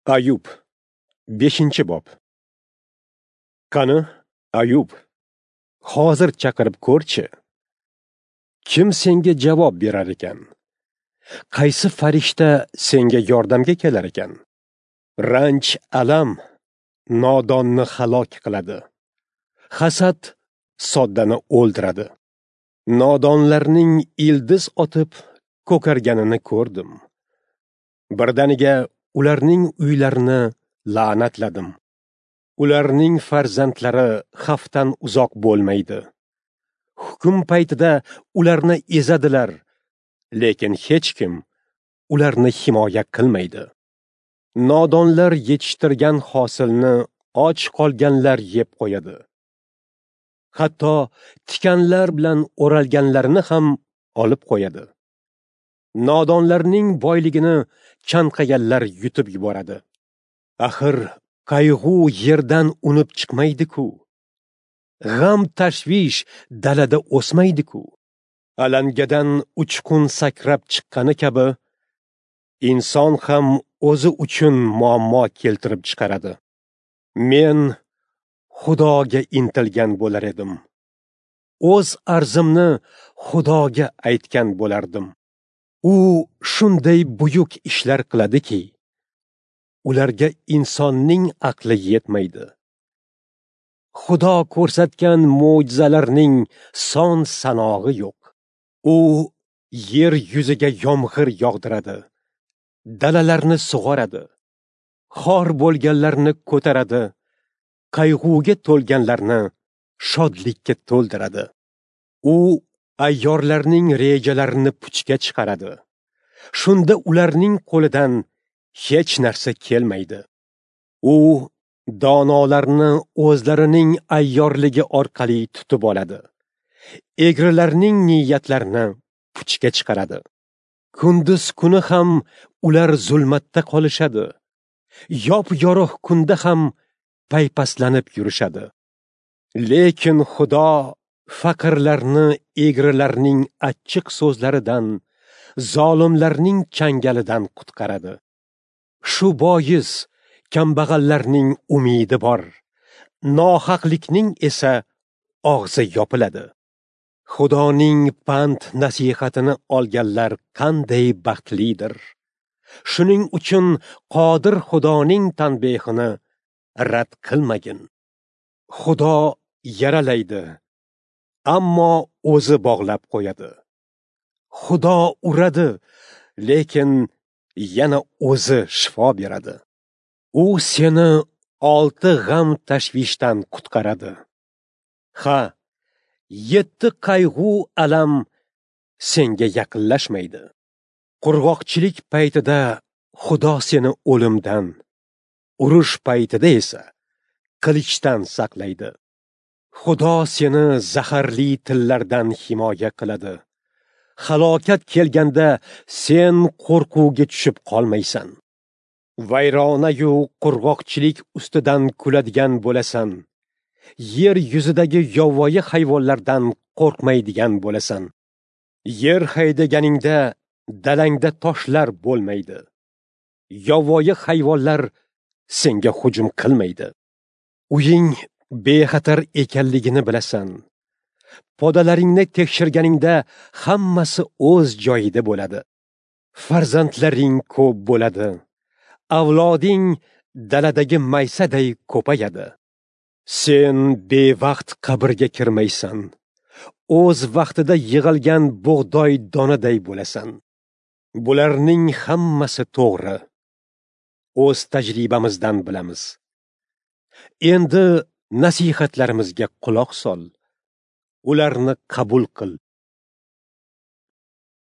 Ayub 5-bob. Qani, Ayub, hozir chaqirib ko'rchi. Kim senga javob berar ekan? Qaysi farishta senga yordamga kelar ekan? Ranj, alam nodonni halok qiladi. Hasad soddani o'ldiradi. Nodonlarning ildiz otib ko'karganini ko'rdim. Birdaniga ularning uylarini la'natladim. Ularning farzandlari xavfdan uzoq bo'lmaydi. Hukm paytida ularni ezadilar, lekin hech kim ularni himoya qilmaydi. Nodonlar yetishtirgan hosilni och qolganlar yeb qo'yadi. Hatto tikanlar bilan o'ralganlarini ham olib qo'yadi. Nodonlarning boyligini chanqaganlar yutib yuboradi. Axir qayg'u yerdan unib chiqmaydi-ku. G'am tashvish dalada o'smaydi-ku. Alangadan uchqun sakrab chiqqani kabi inson ham o'zi uchun muammo keltirib chiqaradi. Men Xudoga intilgan bo'lar edim. O'z arzimni Xudoga aytgan bo'lardim. U shunday buyuk ishlar qiladiki, ularga insonning aqli yetmaydi. Xudo ko'rsatgan mo'jizalarning son sanog'i yo'q. U yer yuziga yomg'ir yog'diradi, dalalarni sug'oradi, xor bo'lganlarni ko'taradi, qayg'uga to'lganlarni shodlikka to'ldiradi. U ayyorlarning rejalarini puchga chiqaradi. Shunda ularning qo'lidan hech narsa kelmaydi. U donolarni o'zlarining ayyorligi orqali tutib oladi. Egrilarning niyatlarini puchga chiqaradi. Kunduz kuni ham ular zulmatda qolishadi. Yop-yorug' kunda ham paypaslanib yurishadi. Lekin Xudo faqirlarni egrilarning achchiq so'zlaridan, zolimlarning changalidan qutqaradi. Shu bois kambag'allarning umidi bor, nohaqlikning esa og'zi yopiladi. Xudoning pand nasihatini olganlar qanday baxtlidir. Shuning uchun qodir Xudoning tanbehini rad qilmagin. Xudo yaralaydi, ammo o'zi bog'lab qo'yadi. Xudo uradi, lekin yana o'zi shifo beradi. U seni 6 g'am tashvishdan qutqaradi. Ha, 7 qayg'u alam senga yaqinlashmaydi. Qurg'oqchilik paytida Xudo seni o'limdan, urush paytida esa qilichdan saqlaydi. Xudo seni zaharli tillardan himoya qiladi. Halokat kelganda sen qo'rquvga tushib qolmaysan. Vayrona-yu qurg'oqchilik ustidan kuladigan bo'lasan. Yer yuzidagi yovvoyi hayvonlardan qo'rqmaydigan bo'lasan. Yer haydaganingda dalangda toshlar bo'lmaydi. Yovvoyi hayvonlar senga hujum qilmaydi. Uying bexatar ekanligini bilasan. Podalaringni tekshirganingda hammasi o'z joyida bo'ladi. Farzandlaring ko'p bo'ladi. Avloding daladagi maysaday ko'payadi. Sen bevaqt qabrga kirmaysan. O'z vaqtida yig'ilgan bug'doy donaday bo'lasan. Bularning hammasi to'g'ri. O'z tajribamizdan bilamiz. Endi nasihatlarimizga quloq sol. Ularni qabul qil.